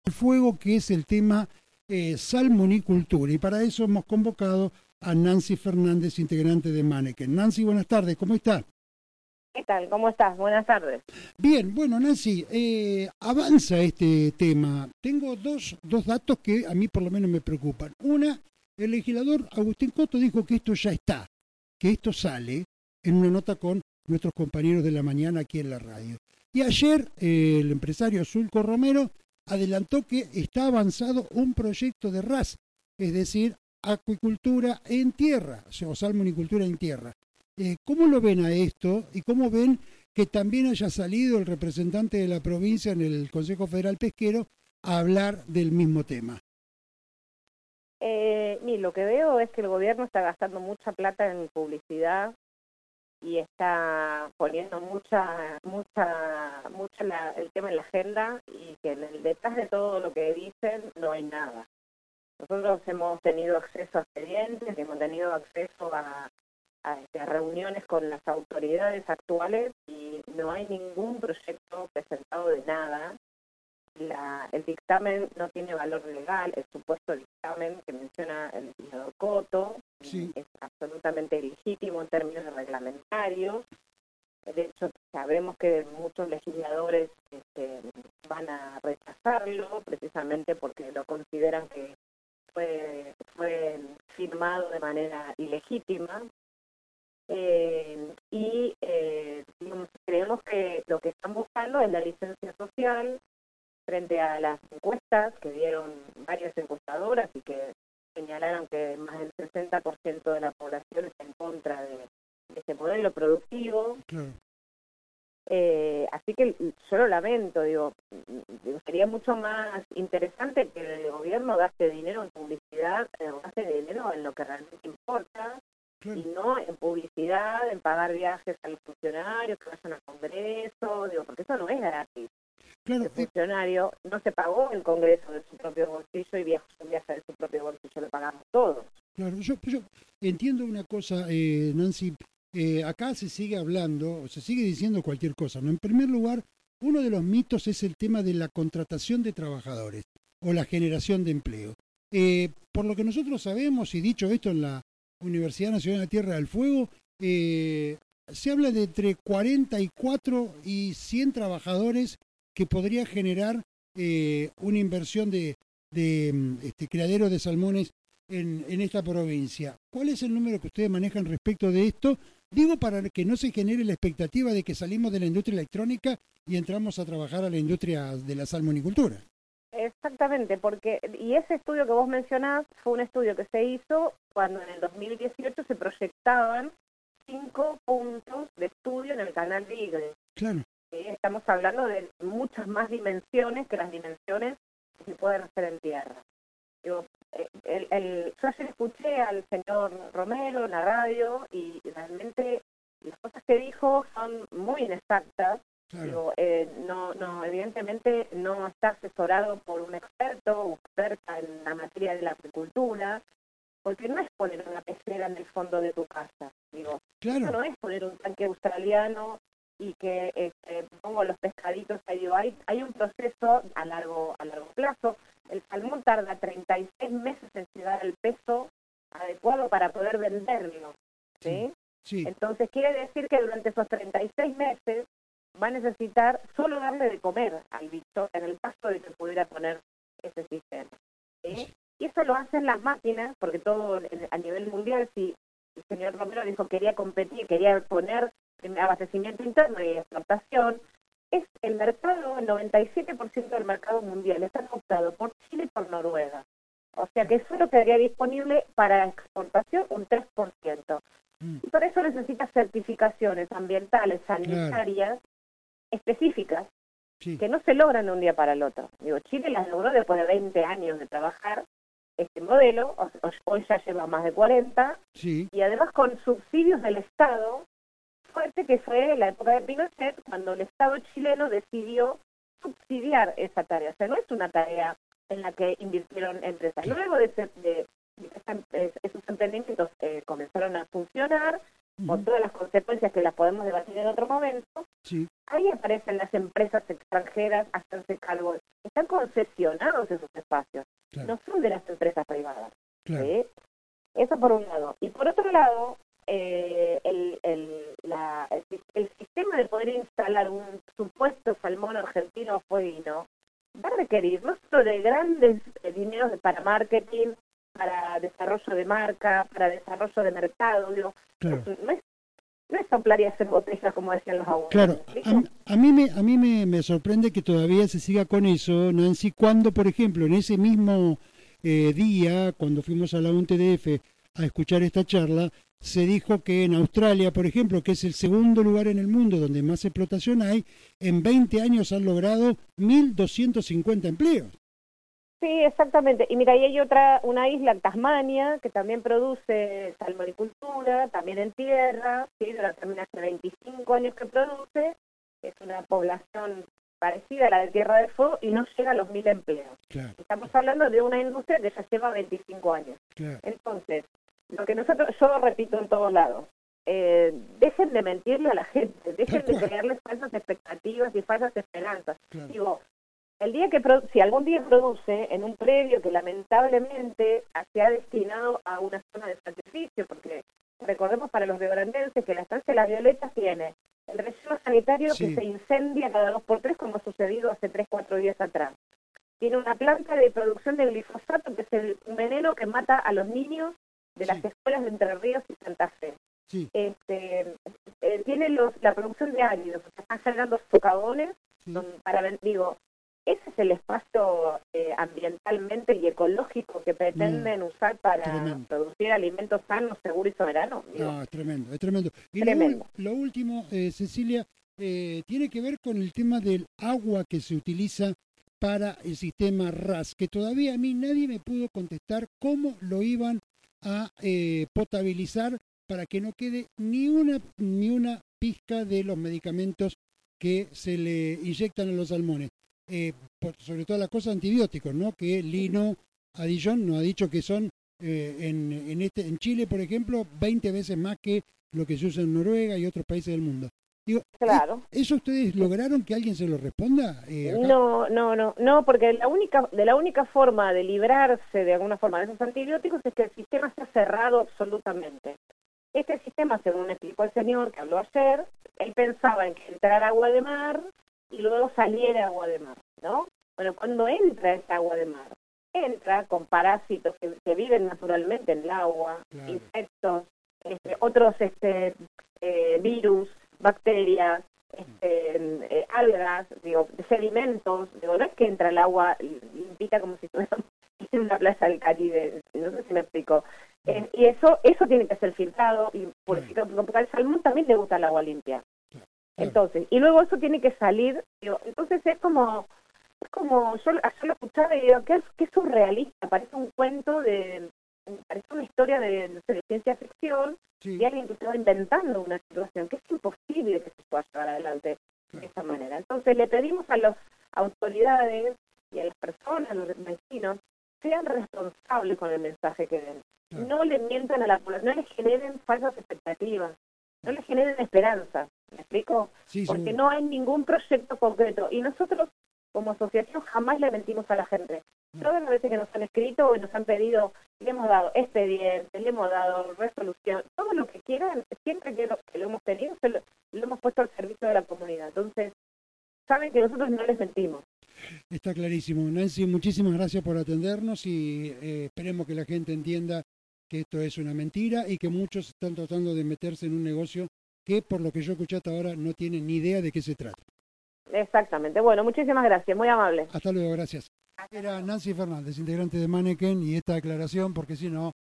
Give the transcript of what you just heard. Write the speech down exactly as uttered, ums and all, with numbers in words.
el fuego, que es el tema eh, salmonicultura. Y para eso hemos convocado a Nancy Fernández, integrante de Manneken. Nancy, buenas tardes, ¿cómo está? ¿Qué tal? ¿Cómo estás? Buenas tardes. Bien, bueno, Nancy, eh, avanza este tema. Tengo dos, dos datos que a mí por lo menos me preocupan. Una, el legislador Agustín Coto dijo que esto ya está, que esto sale en una nota con nuestros compañeros de la mañana aquí en la radio. Y ayer eh, el empresario Zulco Romero adelantó que está avanzado un proyecto de R A S, es decir, acuicultura en tierra, o salmonicultura en tierra. Eh, ¿Cómo lo ven a esto y cómo ven que también haya salido el representante de la provincia en el Consejo Federal Pesquero a hablar del mismo tema? Eh, y lo que veo es que el gobierno está gastando mucha plata en publicidad y está poniendo mucha, mucha, mucha la, el tema en la agenda, y que en el, detrás de todo lo que dicen no hay nada. Nosotros hemos tenido acceso a expedientes, hemos tenido acceso a, a, a reuniones con las autoridades actuales y no hay ningún proyecto presentado de nada. La, el dictamen no tiene valor legal, el supuesto dictamen que menciona el legislador Coto Sí. es absolutamente legítimo en términos reglamentarios. De hecho, sabemos que muchos legisladores este, van a rechazarlo precisamente porque lo consideran que fue, fue firmado de manera ilegítima. Eh, y eh, digamos, creemos que lo que están buscando es la licencia social frente a las encuestas que dieron varias encuestadoras y que señalaron que más del sesenta por ciento de la población está en contra de, de este modelo productivo. Claro. Eh, así que yo lo lamento, digo, digo, sería mucho más interesante que el gobierno gaste dinero en publicidad, eh, gaste dinero en lo que realmente importa, Claro. y no en publicidad, en pagar viajes a los funcionarios que vayan al Congreso, digo, porque eso no es gratis. Claro, El funcionario no se pagó el Congreso de su propio bolsillo y viaja un viaje de su propio bolsillo, lo pagamos todos. Claro, yo, yo entiendo una cosa, eh, Nancy, eh, acá se sigue hablando, o se sigue diciendo cualquier cosa, ¿no? En primer lugar, uno de los mitos es el tema de la contratación de trabajadores o la generación de empleo. Eh, por lo que nosotros sabemos, y dicho esto en la Universidad Nacional de la Tierra del Fuego, eh, se habla de entre cuarenta y cuatro y cien trabajadores que podría generar eh, una inversión de, de este, criadero de salmones en, en esta provincia. ¿Cuál es el número que ustedes manejan respecto de esto? Digo, para que no se genere la expectativa de que salimos de la industria electrónica y entramos a trabajar a la industria de la salmonicultura. Exactamente, porque y ese estudio que vos mencionás fue un estudio que se hizo cuando en el dos mil dieciocho se proyectaban cinco puntos de estudio en el canal de Igre. Claro. Estamos hablando de muchas más dimensiones que las dimensiones que se pueden hacer en tierra. Digo, el, el, yo ayer escuché al señor Romero en la radio y realmente las cosas que dijo son muy inexactas. Claro. Digo, eh, no, no, evidentemente no está asesorado por un experto o experta en la materia de la agricultura, porque no es poner una pecera en el fondo de tu casa. Digo, claro. Eso no es poner un tanque australiano y que este, pongo los pescaditos ahí. Digo, hay, hay un proceso a largo a largo plazo. El salmón tarda treinta y seis meses en llegar al peso adecuado para poder venderlo, ¿sí? Sí. Entonces quiere decir que durante esos treinta y seis meses va a necesitar solo darle de comer al bicho en el caso de que pudiera poner ese sistema, ¿sí? Sí. Y eso lo hacen las máquinas, porque todo a nivel mundial, si el señor Romero dijo que quería competir, quería poner abastecimiento interno y exportación, es el mercado, el noventa y siete por ciento del mercado mundial está optado por Chile y por Noruega. O sea que solo quedaría disponible para exportación un tres por ciento. Mm. Y por eso necesita certificaciones ambientales, sanitarias, claro, específicas, sí, que no se logran de un día para el otro. Digo, Chile las logró después de veinte años de trabajar este modelo, hoy ya lleva más de cuarenta, sí, y además con subsidios del Estado, fuerte que fue la época de Pinochet, cuando el Estado chileno decidió subsidiar esa tarea. O sea, no es una tarea en la que invirtieron empresas. Luego de, ese, de, de esos emprendimientos eh, comenzaron a funcionar, uh-huh, con todas las consecuencias que las podemos debatir en otro momento, Sí. Ahí aparecen las empresas extranjeras a hacerse cargo. Están concesionados esos espacios, Claro. no son de las empresas privadas. Claro. ¿Sí? Eso por un lado. Y por otro lado, eh, el, el, la, el, el sistema de poder instalar un supuesto salmón argentino fueguino va a requerir no solo de grandes eh, dineros para marketing, para desarrollo de marca, para desarrollo de mercado, digo, Claro. no es, no es soplar y hacer botellas como decían los abuelos. Claro, a, a mí, me, a mí me, me sorprende que todavía se siga con eso, Nancy, cuando, por ejemplo, en ese mismo eh, día, cuando fuimos a la U N T D F a escuchar esta charla, se dijo que en Australia, por ejemplo, que es el segundo lugar en el mundo donde más explotación hay, en veinte años han logrado mil doscientos cincuenta empleos. Sí, exactamente. Y mira, ahí hay otra, una isla, Tasmania, que también produce salmonicultura, también en tierra, ¿sí? También hace veinticinco años que produce, es una población parecida a la de Tierra del Fuego y no llega a los mil empleos. Claro. Estamos hablando de una industria que ya lleva veinticinco años. Claro. Entonces, lo que nosotros, yo repito en todos lados, eh, dejen de mentirle a la gente, dejen de crearles falsas expectativas y falsas esperanzas. Claro. Digo, el día que si algún día produce en un predio que lamentablemente se ha destinado a una zona de sacrificio, porque recordemos para los riograndenses que la estancia de las Violetas tiene el relleno sanitario Sí. que se incendia cada dos por tres, como ha sucedido hace tres, cuatro días atrás. Tiene una planta de producción de glifosato, que es el veneno que mata a los niños de las Sí. escuelas de Entre Ríos y Santa Fe. Sí. Este, eh, tiene los, la producción de áridos, se están generando socavones, Sí. donde, para digo, ese es el espacio eh, ambientalmente y ecológico que pretenden No, usar para tremendo. producir alimentos sanos, seguros y soberanos. Digo, No, es tremendo, es tremendo. Y lo, Tremendo. ul- lo último, eh, Cecilia, eh, tiene que ver con el tema del agua que se utiliza para el sistema R A S, que todavía a mí nadie me pudo contestar cómo lo iban a eh, potabilizar para que no quede ni una, ni una pizca de los medicamentos que se le inyectan a los salmones. Eh, por, sobre todo las cosas antibióticos, ¿no? Que Lino Adillón nos ha dicho que son eh, en, en, este, en Chile, por ejemplo, veinte veces más que lo que se usa en Noruega y otros países del mundo. Digo, Claro. ¿eso ustedes lograron que alguien se lo responda? Eh, acá? No, no, no, no, porque la única, de la única forma de librarse de alguna forma de esos antibióticos es que el sistema sea cerrado absolutamente. Este sistema, según explicó el señor que habló ayer, él pensaba en que entrara agua de mar y luego saliera agua de mar, ¿no? Bueno, cuando entra esa agua de mar, entra con parásitos que, que viven naturalmente en el agua, Claro. insectos, este, otros este, eh, virus, bacterias, este, eh, algas, digo, sedimentos, digo, no es que entra el agua limpita como si estuviéramos en una playa del Caribe, no sé si me explico. Eh, y eso eso tiene que ser filtrado y purificado, porque al salmón también le gusta el agua limpia. Entonces, y luego eso tiene que salir, digo, entonces es como, es como, yo, yo lo escuchaba y digo, qué, qué surrealista, parece un cuento de, parece una historia de, no sé, de ciencia ficción, Sí. de alguien que estaba inventando una situación que es imposible que se pueda llevar adelante de esta manera. Entonces le pedimos a las autoridades y a las personas, a los vecinos, sean responsables con el mensaje que den. Claro. No le mientan a la población, no les generen falsas expectativas, no les generen esperanza. ¿Me explico? Sí, Porque seguro. no hay ningún proyecto concreto. Y nosotros, como asociación, jamás le mentimos a la gente. No. Todas las veces que nos han escrito y nos han pedido, le hemos dado expediente, le hemos dado resolución, todo lo que quieran, siempre que lo, que lo hemos tenido, se lo, lo hemos puesto al servicio de la comunidad. Entonces, saben que nosotros no les mentimos. Está clarísimo. Nancy, muchísimas gracias por atendernos y eh, esperemos que la gente entienda que esto es una mentira y que muchos están tratando de meterse en un negocio que, por lo que yo escuché hasta ahora, no tienen ni idea de qué se trata. Exactamente. Bueno, muchísimas gracias, muy amable. Hasta luego, gracias. Era Nancy Fernández, integrante de Manneken, y esta declaración, porque si no,